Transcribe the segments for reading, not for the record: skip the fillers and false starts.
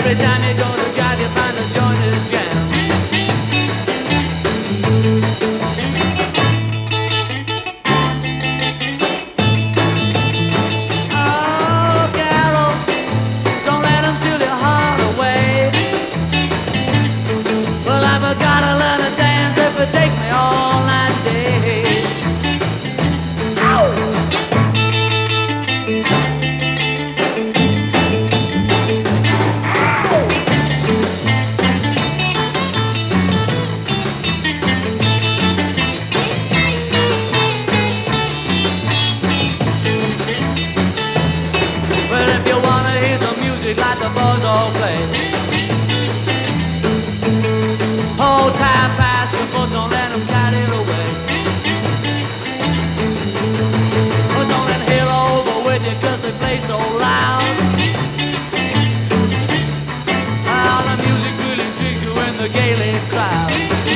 every time you go to drive, you find the joint is jammed. Oh, gallows, don't let 'em steal your heart away. Well, I've gotta learn to dance if it takes me all night day. Ow! Well, if you wanna hear some music like the boys all play, hold tight fast your foot, don't let 'em carry it away. Oh, don't let hell over with you 'cause they play so loud. Ah, the music really digs you in the Gaelic crowd.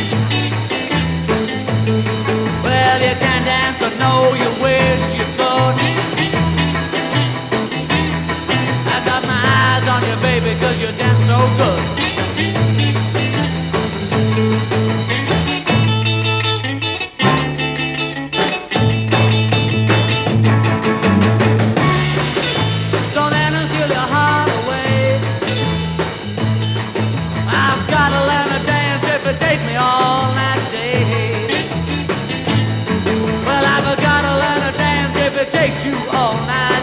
Well, you can dance, but no, you wish you could. I got my eyes on you, baby, 'cause you dance so good. Don't let 'em steal your heart away. I've gotta learn to dance if it takes me all night day. Well, I've gotta learn to dance if it takes you all night.